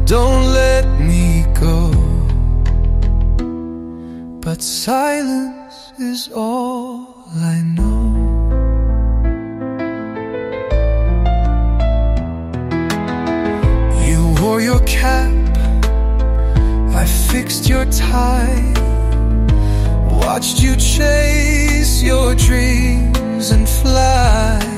don't let me go. But silence is all I know. You wore your cap, I fixed your tie, watched you chase your dreams and fly.